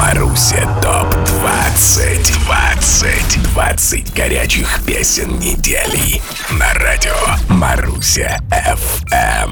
Маруся ТОП-20. 20 горячих песен недели на радио Маруся FM.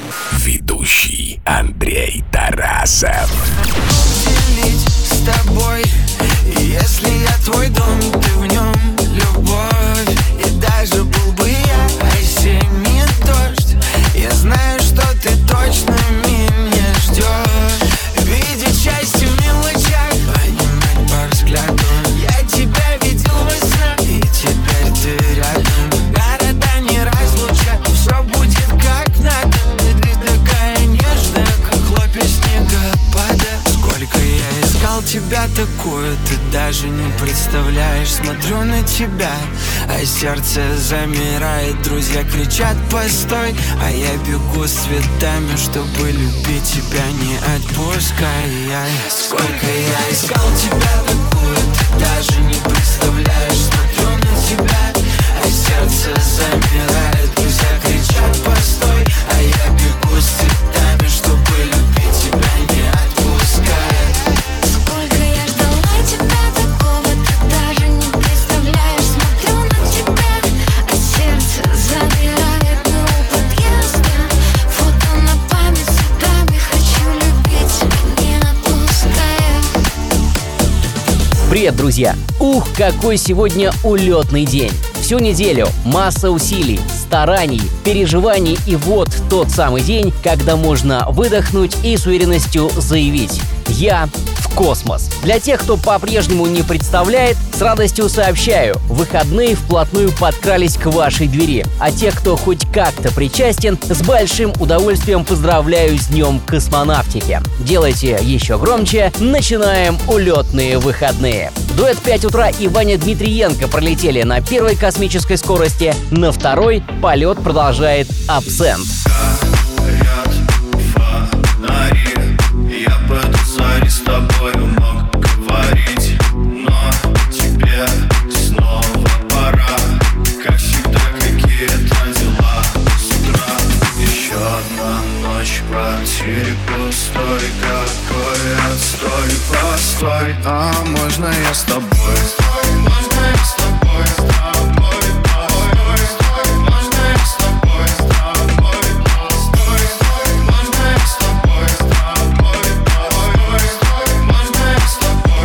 Ведущий Андрей Тарасов. Делить с тобой, если я твой дом, ты в нем любовь. И даже был бы я осенний дождь, я знаю, что ты точно меня ждешь. Видеть счастье в мелочах, понимать по взгляду. Я тебя видел во снах, и теперь ты рядом. Города не разлучат, все будет как надо. Ты такая нежная, как хлопья снегопада. Сколько я искал тебя такую, ты даже не представляешь. Смотрю на тебя, а сердце замирает. Друзья кричат постой, а я бегу с цветами, чтобы любить тебя, не отпуская. Сколько я искал тебя такую, ты даже не представляешь. Смотрю на тебя, а сердце замирает. Друзья кричат постой, а я бегу с цветами, чтобы любить тебя, не отпуская. Сколько я ждала тебя такого, ты даже не представляешь. Смотрю на тебя, а сердце замирает. Мы у подъезда, фото на память цветами. Хочу любить тебя, не отпуская. Привет, друзья! Ух, какой сегодня улетный день! Всю неделю масса усилий, стараний, переживаний, и вот тот самый день, когда можно выдохнуть и с уверенностью заявить: «Я в космос». Для тех, кто по-прежнему не представляет, с радостью сообщаю: выходные вплотную подкрались к вашей двери. А тех, кто хоть как-то причастен, с большим удовольствием поздравляю с Днем космонавтики. Делайте еще громче, начинаем улетные выходные. Дуэт «5 утра» и Ваня Дмитриенко пролетели на первой космической скорости, на второй полет продолжает «Абсент». Горят фонари, я пойду за с тобою мог говорить, но тебе снова пора. Как всегда, какие-то дела с утра. Еще одна ночь в квартире пустой. Какой отстой, постой. А можно я с тобой? Можно я с тобой, с тобой, постой. Можно я с тобой, с тобой, постой. Можно я с тобой, с тобой, постой. Можно я с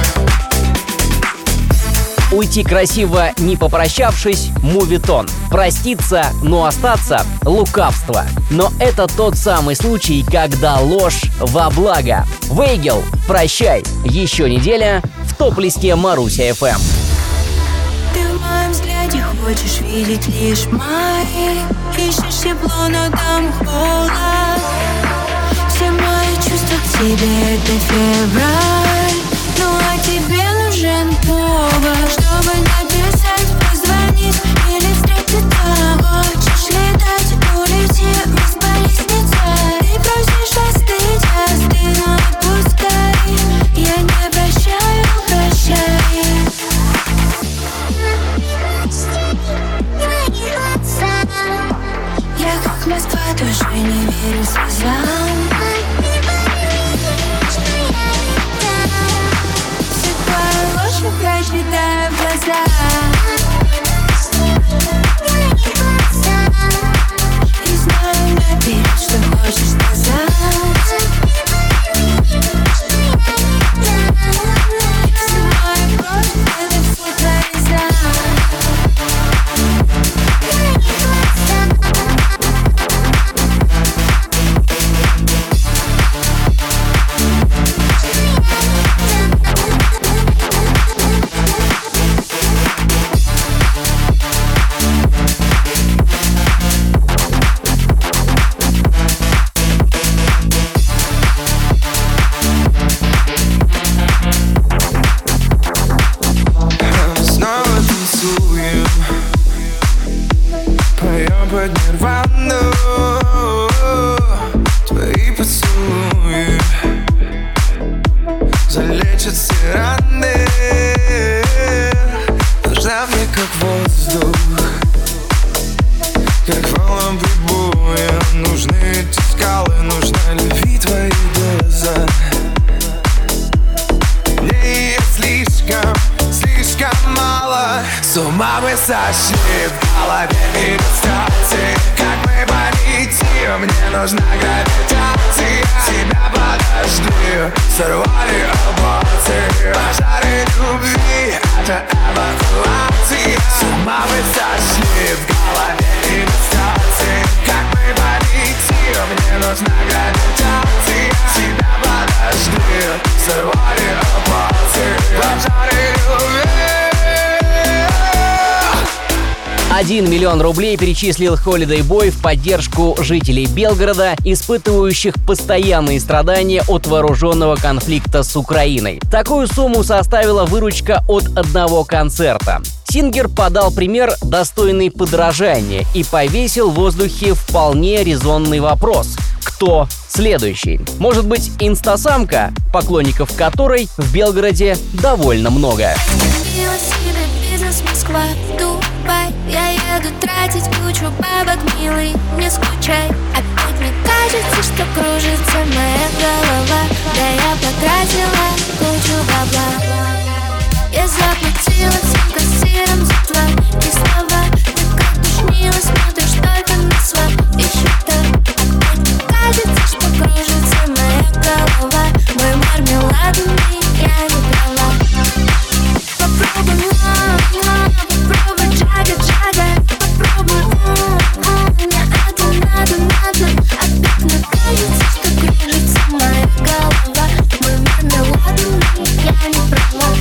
тобой. Уйти красиво, не попрощавшись – мувитон. Проститься, но остаться – лукавство. Но это тот самый случай, когда ложь во благо. Вейгел, прощай. Еще неделя в топ-листе Маруся ФМ. Ты в моем взгляде хочешь видеть лишь мои. Ищешь тепло, но там холод. Все мои чувства к тебе — это февраль. Ну а тебе нужен повод, чтобы написать, позвонить или встретиться. Хочешь летать, улети вниз по лестнице. Ты просишь остыть, но отпускай. Я не прощаю, прощай. Я как Москва, тоже не верю слезам. Все твои ложь прочитаю в глаза. И знаю наперед, что хочешь сказать. Все мои кровь, это все твои за. под нирвану. Твои поцелуи залечат все раны. Нужна мне как воздух, как волнам прибоя. Нужны эти скалы, нужна любви твои глаза. Мне С ума мы сошли, в голове иллюстрации. Как мы полетим, мне нужна гравитация. Тебя подожди, сорвали эмоции. Пожары любви, это эвакуация. С ума мы сошли, в голове иллюстрации. Как мы полетим, мне нужна гравитация. Тебя подожди, сорвали эмоции. Пожары любви. 1 миллион рублей перечислил Holiday Boy в поддержку жителей Белгорода, испытывающих постоянные страдания от вооруженного конфликта с Украиной. Такую сумму составила выручка от одного концерта. Сингер подал пример, достойный подражания, и повесил в воздухе вполне резонный вопрос: кто следующий? Может быть, инстасамка, поклонников которой в Белгороде довольно много. Москва, Дубай, я еду тратить кучу бабок, милый, не скучай. Опять мне кажется, что кружится моя голова. Да я потратила кучу бабла. Я заплатила всем кассирам за твои слова. Ты как душнила, смотришь только на свои счета. Опять мне кажется, что кружится моя голова. Мой мармеладный, я не права. Попробуй, попробуй, джага-джага. Попробуй, мне это надо. Опять мне кажется, что кружится моя голова. Мой мармеладный, я не права.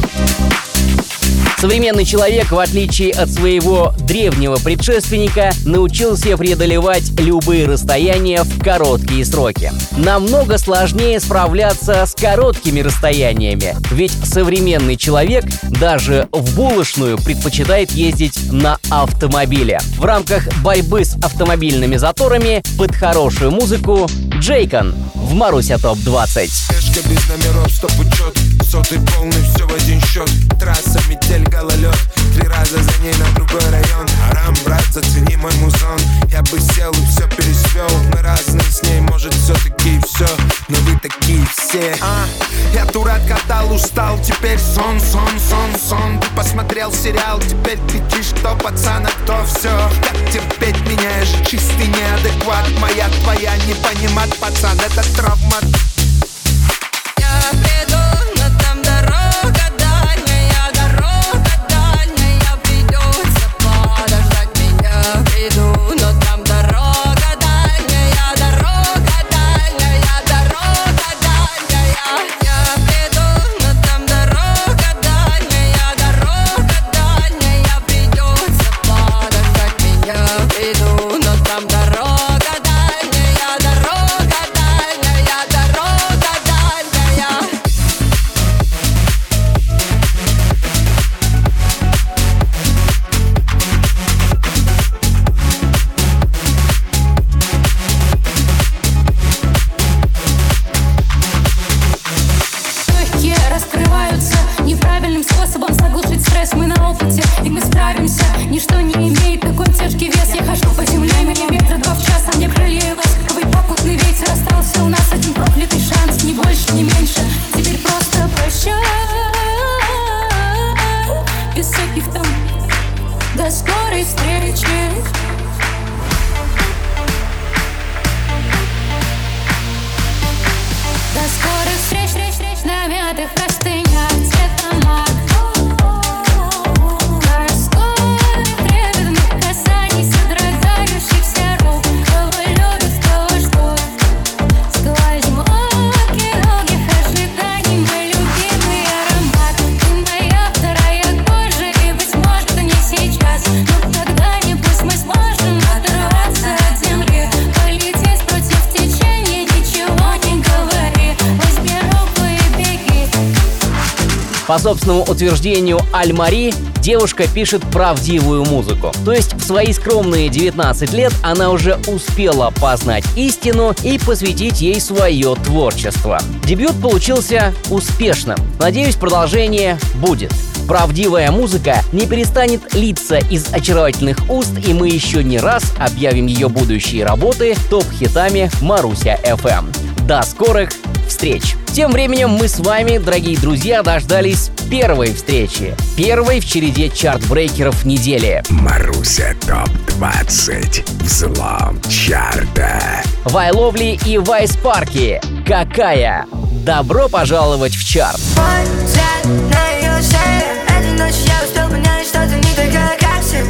Современный человек, в отличие от своего древнего предшественника, научился преодолевать любые расстояния в короткие сроки. Намного сложнее справляться с короткими расстояниями, ведь современный человек даже в булочную предпочитает ездить на автомобиле. В рамках борьбы с автомобильными заторами под хорошую музыку Джейкон в Маруся ТОП-20. Без номеров, стоп-учет, сотый полный, все в один счет. Трасса, метель, гололед, 3 раза за ней на другой район. Арам, брат, зацени мой музон. Я бы сел и все пересвел. Мы разные с ней, может все-таки все, но вы такие все. Я дурак, катал, устал, теперь сон. Ты посмотрел сериал, теперь кричишь, кто пацан, а кто все. Как терпеть меняешь, чистый неадекват. Моя, твоя, не понимать, пацан, это травма. Я приду, но там дорога дальняя, придется подождать меня. Приду, но там дорога дальняя. Я приду, но там дорога дальняя, придется подождать меня. Приду, но там дорога дальняя, дорога дальняя. Легкие раскрываются неправильным способом заглушить стресс. Мы на опыте, и мы справимся. Ничто не имеет такой тяжкий вес. Я хожу по земле, миллиметра 2 в час, а мне крылья ласковый попутный ветер. Остался у нас один проклятый шанс, ни больше, ни меньше. Теперь просто прощай, без всяких там до скорой встречи. До скорых встреч на мятых простынях цвета мак. До скорых трепетных касаний, содрогающихся рук. Кого любит, кого ждут. Сквозь муки долгих ожиданий мой любимый аромат. Ты моя вторая кожа, и быть может не сейчас, но когда-нибудь мы сможем оторваться от земли, полететь против течения, ничего не говори. Возьми руку и беги. По собственному утверждению Аль-Мари, девушка пишет правдивую музыку. То есть в свои скромные 19 лет она уже успела познать истину и посвятить ей свое творчество. Дебют получился успешным. Надеюсь, продолжение будет. Правдивая музыка не перестанет литься из очаровательных уст, и мы еще не раз объявим ее будущие работы топ-хитами Маруся FM. До скорых встреч! Тем временем мы с вами, дорогие друзья, дождались первой встречи. Первой в череде чарт-брейкеров недели. Маруся ТОП-20. Взлом чарта. Вай Ловли и Вайс Парки. Какая? Добро пожаловать в чарт. Мой взгляд на ее шее. Этой ночью я успел понять, что ты не такая, как все.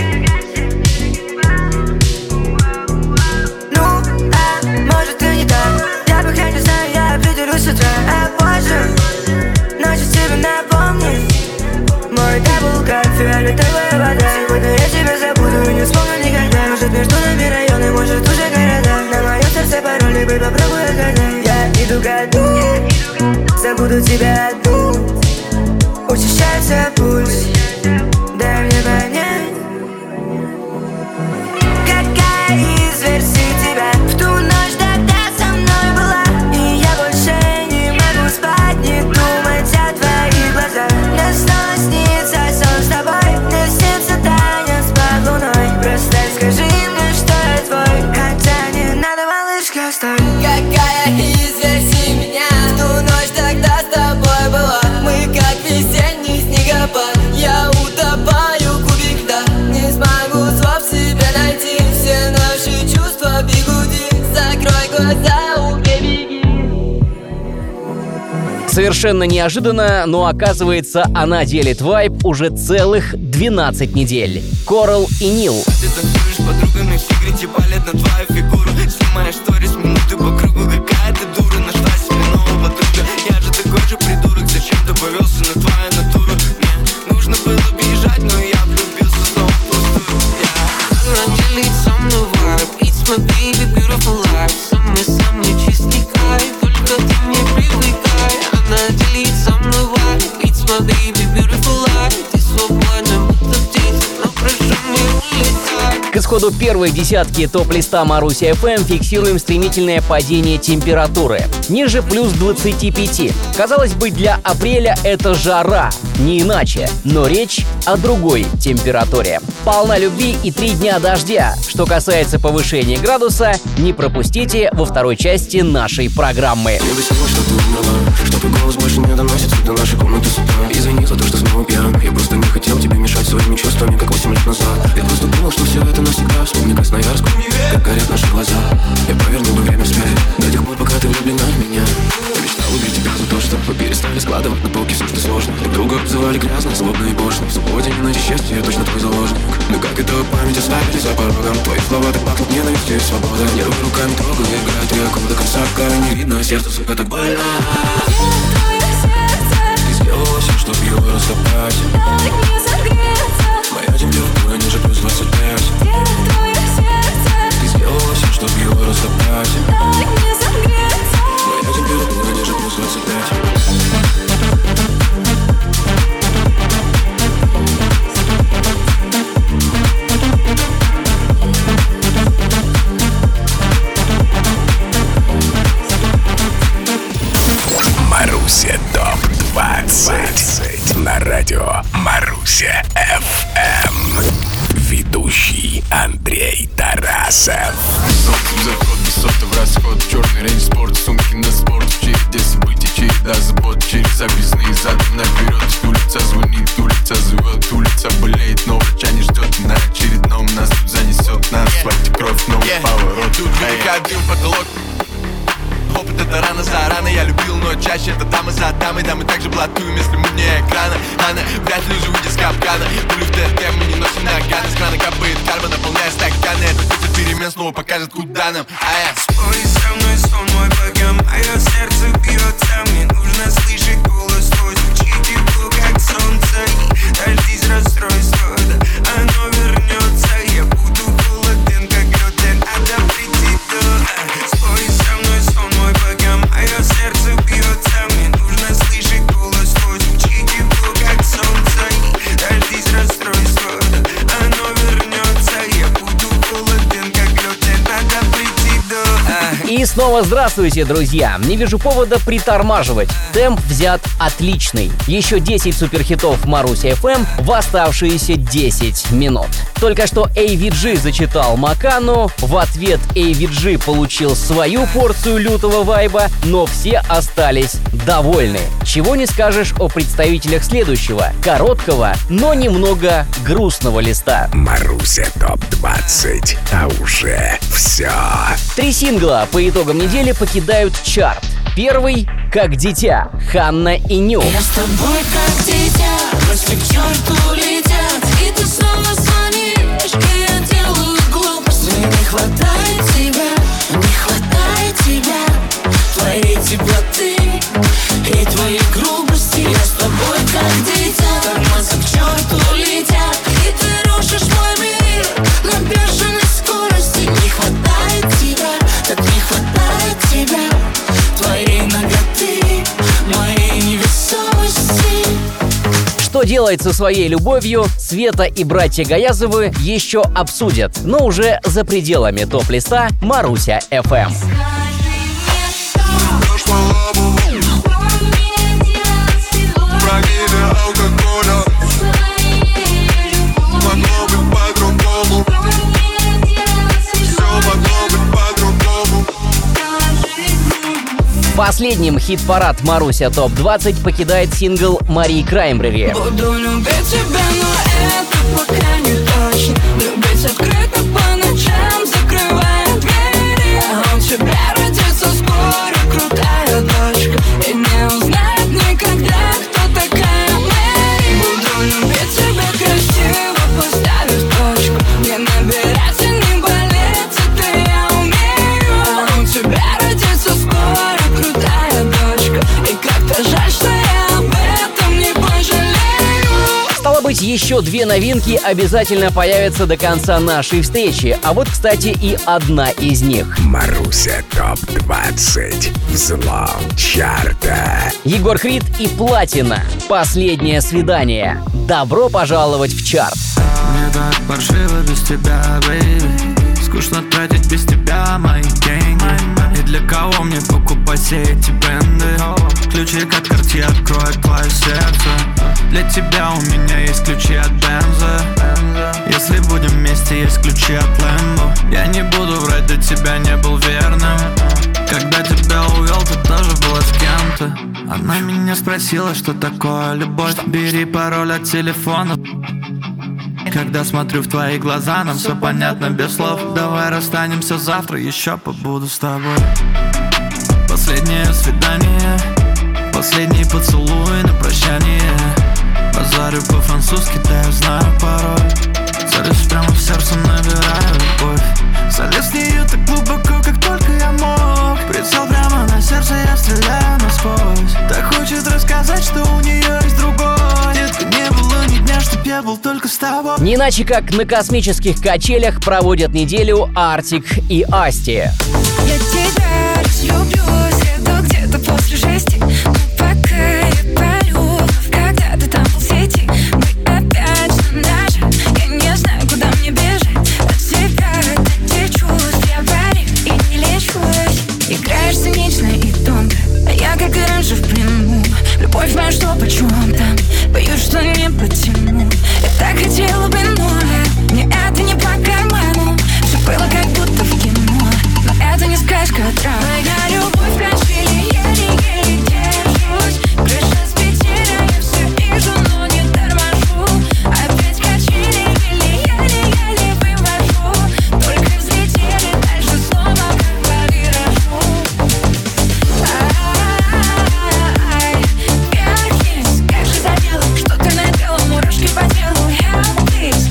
Ну, может ты не так. Я пока не знаю, я придерусь с утра. Позже ночью тебе напомнить. Мой даблкап, фиолетовая вода. Сегодня я тебя забуду и не вспомню никогда. Может между нами районы, может уже города. На моем сердце пароль, либо попробуй отгадать. Я иду ко дну, забуду тебя одну. Учащается пульс, дай мне понять. Какая из версий тебя в ту ночь тогда со мной была? И я больше не могу спать, не думать о твоих глазах. Мне снова снится сон с тобой, мне снится танец под луной. Просто скажи мне, что я твой, хотя не надо, малышка, стой. Какая из версий меня в ту ночь тогда с тобой была? Мы как весенний снегопад, я утопаю кубик льда. Не смогу слов себе найти, все наши чувства бегуди. Закрой глаза, убеги. Совершенно неожиданно, но оказывается, она делит вайб уже целых 12 недель. Коралл и Нил. Ты танцуешь с подругами в секрете, балет на твою фигуру. Снимаешь сторис минуты по кругу. Какая ты дура, нашла себе нового друга. Я же такой же придурок, зачем ты повелся на твою натуру? Мне нужно было бежать, но я влюбился снова в пустую. Она делит со мной вайб. It's my baby, beautiful life. Самый чистый кайф, только ты мне привыкай. Она делит со мной вайб. It's my baby, beautiful life. Ты свободна, будто птица, но прошу не улетай. К исходу первой десятки топ-листа Маруся FM фиксируем стремительное падение температуры. Ниже плюс 25. Казалось бы, для апреля это жара, не иначе. Но речь о другой температуре. Полна любви и 3 дня дождя. Что касается повышения градуса, не пропустите во второй части нашей программы. Мне бы всего, что ты умерла, что твой голос больше не доносится до нашей комнаты с утра. Извини за то, что снова пьян. Я просто не хотел тебе мешать своими чувствами, как 8 лет назад. Я просто думал, что все это навсегда. Вспомни Красноярск, как горят наши глаза. Я повернул бы время вспять до тех пор, пока ты влюблена в меня. Я мечтал убить тебя за то, что мы перестали складывать на полке все, что сложно. Друг друга обзывали грязно, злобно и пошло. В свободе не найти счастье, я точно твой заложник. Но как это память оставили за порогом? Твои слова так пахнут ненавистью и свобода. Я руками трогаю, играю 3 аккорда, конца пока не видно. Сердце, сука, так больно. Ты сделала все, чтоб его растоптать. Моя температура ниже плюс 25. Ты сделала все, чтоб его растоптать. Моя температура ниже плюс 25. Маруся ТОП-20 на радио Маруся FM. Ведущий Андрей Тарасов. Заход, высота в расход, черный рейндж, спорт, сумки на спорт. В череде событий, череда забот, через объездные задом наперед. Улица звонит, улица зовет, улица болеет, но врача не ждет. На очередном нас тут занесет, на асфальте кровь, новый поворот. Тут велика дым, потолок. Опыт это рано за рано, я любил, но чаще это дамы за дамой. Да мы также блатуем, если мы вне экрана. Она вряд ли уже выйдет с капкана. Пулю в ТТ мы не носим наганы. С крана капает карма, наполняя стаканы. Этот путь перемен снова покажет, куда нам. Спой со мной сон мой, пока мое сердце бьется. Мне нужно слышать голос твой, звучит тепло, как солнце. И дождись расстройства, да оно вернется. Я буду холоден, как лед, надо прийти до. Спой со мной сон мой, пока мое сердце бьется. Мне нужно слышать голос твой, звучит тепло, как солнце. И дождись расстройства, да оно вернется. Я буду холоден, как лед, надо прийти до. И снова снова здравствуйте, друзья! Не вижу повода притормаживать. Темп взят отличный. Еще 10 суперхитов Маруся FM в оставшиеся 10 минут. Только что AVG зачитал Макану, в ответ AVG получил свою порцию лютого вайба, но все остались довольны. Чего не скажешь о представителях следующего, короткого, но немного грустного листа. Маруся ТОП-20, а уже все. 3 сингла по итогам недели покидают чарт. Первый «Как дитя» Ханна и Ню. Я с тобой как дитя, мысли к черту летят, и ты снова звонишь, и я делаю глупости. Мне не хватает тебя, не хватает тебя, твоей теплоты и твоей грубости. Я с тобой как дитя, тормозы к черту летят, и ты рушишь мой мир на бешеной скорости. Не хватает тебя, так не хватает тебя, твоей наготы, моей невесомости. Что делать со своей любовью, Света и братья Гаязовы еще обсудят, но уже за пределами топ-листа Маруся FM. Последним хит-парад Маруся ТОП-20 покидает сингл Марии Краймбрери. Буду любить тебя, но это пока не точно. Любить открыто по ночам, закрывая двери. А у тебя родится скоро крутая дочка, и не узнает никогда, кто такая Мэри. Буду любить тебя красиво, поставив точку. Не набираться, не болеть, это я умею. А у тебя родится скоро крутая дочка, и как-то жаль, что я об этом не пожалею. Стало быть, еще 2 новинки обязательно появятся до конца нашей встречи. А вот, кстати, и одна из них. Маруся ТОП-20, взлом чарта. Егор Крид и Платина. Последнее свидание. Добро пожаловать в чарт. Мне так паршиво без тебя, бэйби. Скучно тратить без тебя мои деньги. И для кого мне покупать все эти бренды? Ключи от Cartier откроют твое сердце. Для тебя у меня есть ключи от Бенза. Если будем вместе, есть ключи от Лэмбо. Я не буду врать, до тебя не был верным. Когда тебя увел, ты тоже была с кем-то. Она меня спросила, что такое любовь. Бери пароль от телефона. Когда смотрю в твои глаза, нам все понятно без слов. Давай расстанемся завтра, еще побуду с тобой. Последнее свидание, последний поцелуй на прощание. Базарю по-французски, да я знаю порой. Залез прямо в сердце, набираю любовь. Залез в нее так глубоко, как только я мог. Прицел прямо на сердце, я стреляю насквозь. Так хочет рассказать, что у нее есть другой. Детка, не было ни дня, чтоб я был только с тобой. Не иначе как на космических качелях проводят неделю Артик и Асти. Я тебя разлюблю, сяду где-то после 6. Но пока я палю, когда ты там был в сети. Мы опять на ноже, я не знаю, куда мне бежать. От тебя эти чувств я варю и не лечусь. Играешь цинично и тонко, а я как и раньше в плену. Любовь моя, что почем-то, боюсь, что не потяну. Я так хотела бы, но мне это не по карману. Все было как будто в кино, но это не сказка, а драма. Моя любовь качели, еле-еле держусь. Крыша с Питера, я все вижу, но не торможу. Опять качели, еле-еле вывожу. Только взлетели, дальше снова как по виражу. Ай, вверх-вниз, как же задела, что ты надела, мурашки по телу. Help please.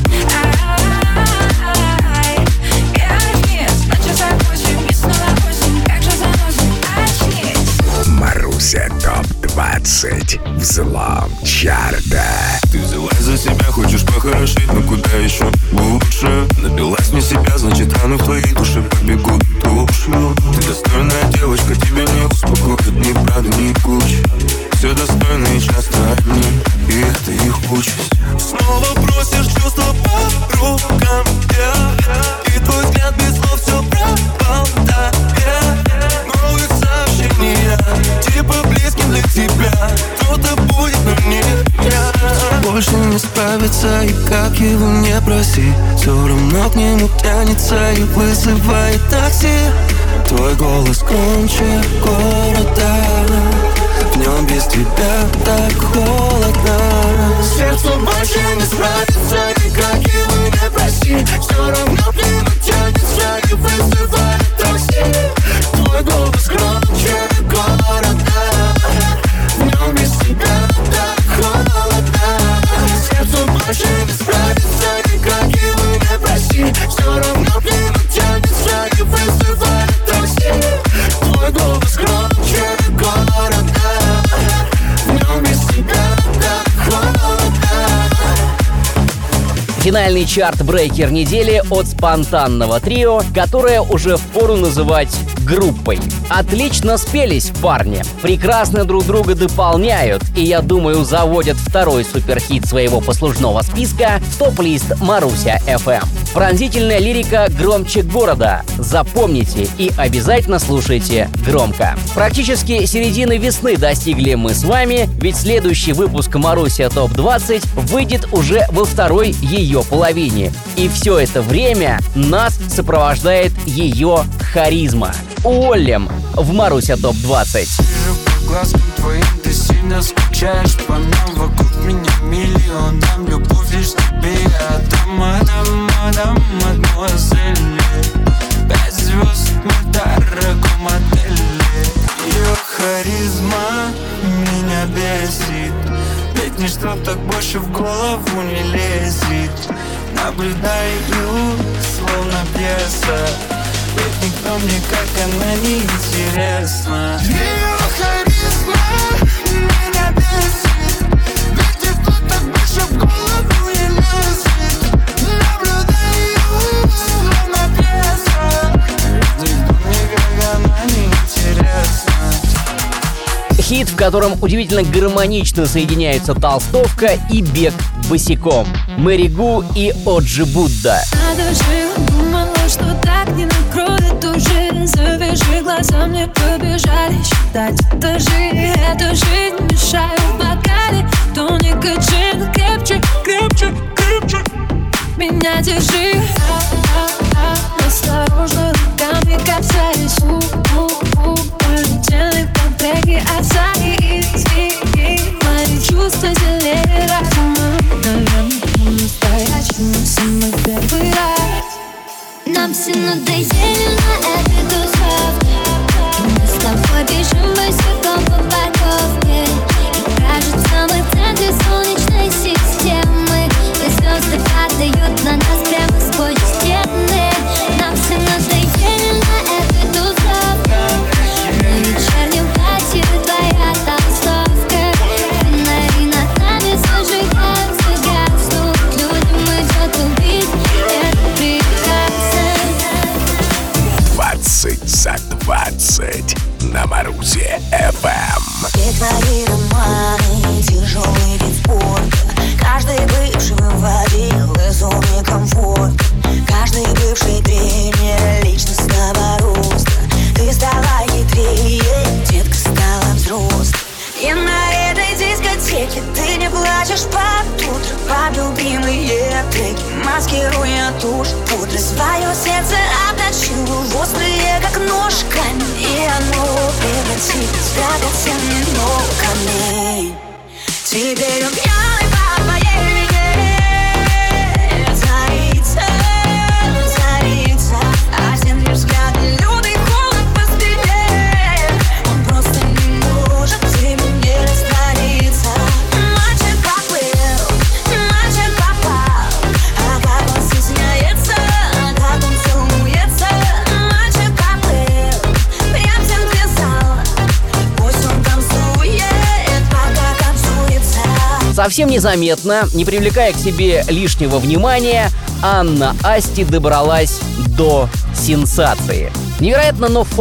Ай, вверх-вниз, на часах 8 и снова 8, как же заносит, очнись. Маруся ТОП-20, взлом чарта. Ты взялась за себя, хочешь похорошеть, но куда еще лучше? Напилась не себя, значит раны в твоей душе побегут тушью. Ты достойная девочка, тебя не успокоит ни правда, ни куча. Все достойные часто одни, и это их участь. Снова просишь чувства по рукам, yeah. И твой взгляд без слов все пропал, да, yeah. как его не проси, все равно к нему тянется и вызывает такси. Твой голос громче города, в нем без тебя так холодно. Сердцу больше не справится, никак его не проси, все равно к нему тянется и вызывает такси. Твой голос громче города, в нем без тебя так холодно. Сердцу больше не справится, никак его не проси, все равно к нему тянется и вызывает такси. Твой голос громче города, в нем без тебя так холодно. Финальный чарт-брейкер недели от спонтанного трио, которое уже впору называть группой. Отлично спелись парни, прекрасно друг друга дополняют, и, я думаю, заводят второй суперхит своего послужного списка в топ-лист Маруся FM. Пронзительная лирика громче города. Запомните и обязательно слушайте громко. Практически середины весны достигли мы с вами, ведь следующий выпуск Маруся ТОП-20 выйдет уже во второй ее половине. И все это время нас сопровождает ее харизма. Уоллем в Маруся ТОП-20. По глазкам твоим ты сильно скучаешь по нам, вокруг меня миллионам, любовь лишь тебе я отдам, мадемуазель. 5 звезд в дорогом отеле. Ее харизма меня бесит, ведь ничто так больше в голову не лезет. Наблюдаю, словно пьеса, ведь никто мне, как она, не интересна. Ее харизма меня бесит, ведь никто так больше в голову не лезет. Наблюдаю, словно пьеса, ведь никто мне, как она, не интересна. Хит, в котором удивительно гармонично соединяются толстовка и бег босиком. Мэри Гу и Оджи Будда. Думала, что так не накроет уже. Завяжи глаза, мне побежали считать этажи. Эту жизнь мешаю в бокале. Тоника, джин, крепче, крепче, крепче. Меня держи. Осторожно, руками касаясь. Полетели по треке Асаи. Мои чувства сильнее разума. Наверное, по-настоящему самый первый раз. Нам все надоели на этой тусовке, и мы с тобой бежим босиком по парковке. И кажется, мы в центре солнечной системы, и звезды падают на нас прямо сквозь стены. Нам все надоели на этой тусовке, на вечернем платье твоя толстовка. Фонари над нами зажигаются, гаснут. Людям идет убить, это прекрасно. 20 за 20 на Марусе FM. Все твои романы, тяжелый вид спорта. Каждый бывший выводил из зоны комфорта. Каждый бывший тренер личностного роста. Ты стала хитрее, детка стала взрослой. И на этой дискотеке ты не плачешь под утро, под любимые треки, маскируя тушь пудры. Свое сердце обнажила в острые, как нож, камень, и оно превратилось в драгоценный много камней. Теперь он пьяный по твоей вине. Царица, царица, один лишь взгляд, лютый холод по спине. Он просто не может тебе не раствориться. Мальчик поплыл, мальчик попал, а как он стесняется, а как он целуется. Мальчик поплыл, прям в центре зала, пусть он танцует, пока концуется. Совсем незаметно, не привлекая к себе лишнего внимания, Анна Асти добралась до сенсации. Невероятно, но факт.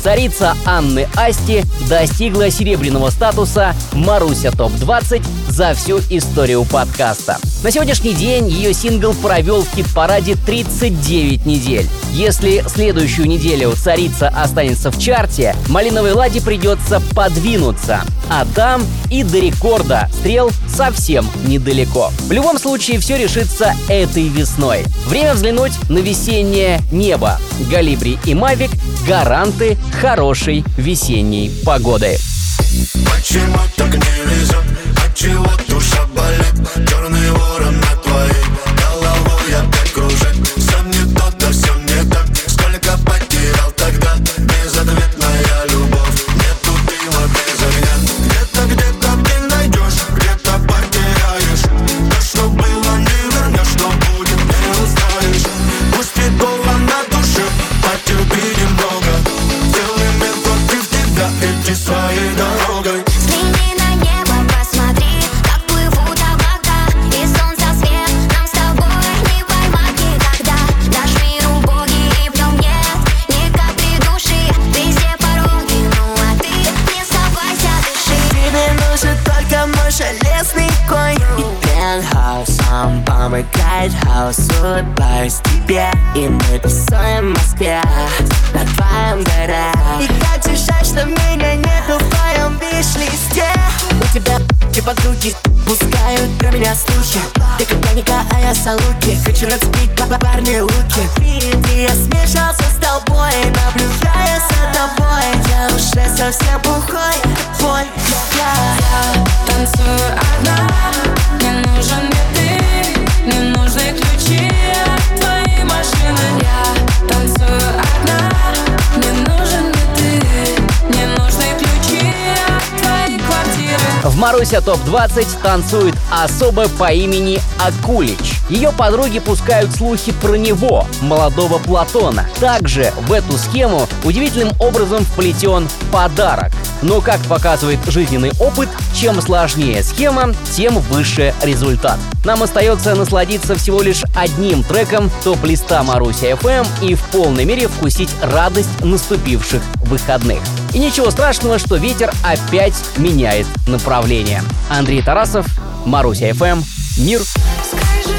Царица Анны Асти достигла серебряного статуса «Маруся ТОП-20» за всю историю подкаста. На сегодняшний день ее сингл провел в хит-параде 39 недель. Если следующую неделю «Царица» останется в чарте, «Малиновой ладе» придется подвинуться, а там и до рекорда стрел совсем недалеко. В любом случае, все решится этой весной. Время взглянуть на весеннее небо. Галибри и Мавик — гаранты хорошей весенней погоды. Почему так не везет? Отчего душа болит? Черный ворон над твоей головой опять кружит. Все не то, да все не так. Сколько потерял тогда? Безответная любовь. Нету дыма без огня. Где-то ты найдешь, где-то потеряешь. То, что было, не вернешь, что будет, не узнаешь. Пусть прикола на душе, потерпи немного. Целый мир против тебя, иди своей дорогой. Взгляни на небо, посмотри, как плывут облака. И солнце свет нам с тобой не поймать никогда. Наш мир убогий и в нем нет ни капли души. Везде пороги, ну а ты не сдавайся, дыши. Тебе нужен только мой железный конь и пентхаус. Он помогает хаос, улыбаюсь тебе. И мы тусуем в Москве на твоем горе. И как же жаль, что меня нету в твоем виш-листе. У тебя подруги пускают про меня слухи. Ты как паника, а я салуки. Хочу нацепить парни луки. Впереди я смешался с тобой, наблюдая за тобой. Я уже совсем бухой, твой я танцую одна, не нужен мне ты, не нужны ключи от твоей машины. Я танцую одна, не нужен мне ты, не нужны ключи от твоей квартиры. В «Маруся ТОП-20» танцует особа по имени Акулич. Ее подруги пускают слухи про него, молодого Платона. Также в эту схему удивительным образом вплетен подарок. Но, как показывает жизненный опыт, чем сложнее схема, тем выше результат. Нам остается насладиться всего лишь одним треком топ-листа Маруся ФМ и в полной мере вкусить радость наступивших выходных. И ничего страшного, что ветер опять меняет направление. Андрей Тарасов, Маруся ФМ, мир. Скажи,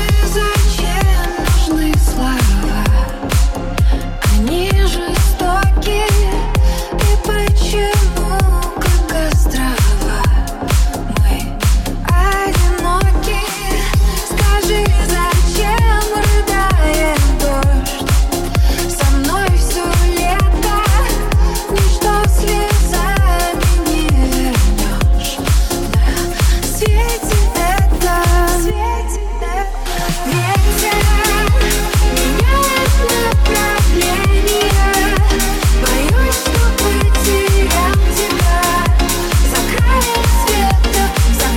зачем нужны слова? Они жестоки. И почему, как острова, мы одиноки? Скажи, зачем рыдает дождь? Со мной все лето, ничто слезами не вернешь. На свете это, ветер меняет направление. Боюсь, что потерял тебя. За краем света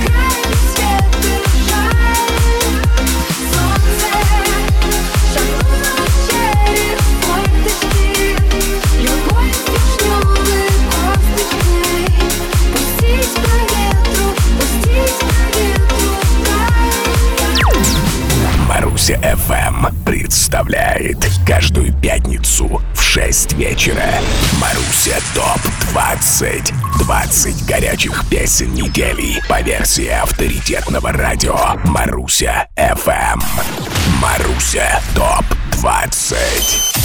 жаль. Солнце шагнуло через форточки. Любовь вишневой косточкой. Пустить по ветру Маруся ФМ представляет каждую пятницу в 6 вечера Маруся ТОП-20. 20 горячих песен недели по версии авторитетного радио Маруся ФМ. Маруся ТОП-20.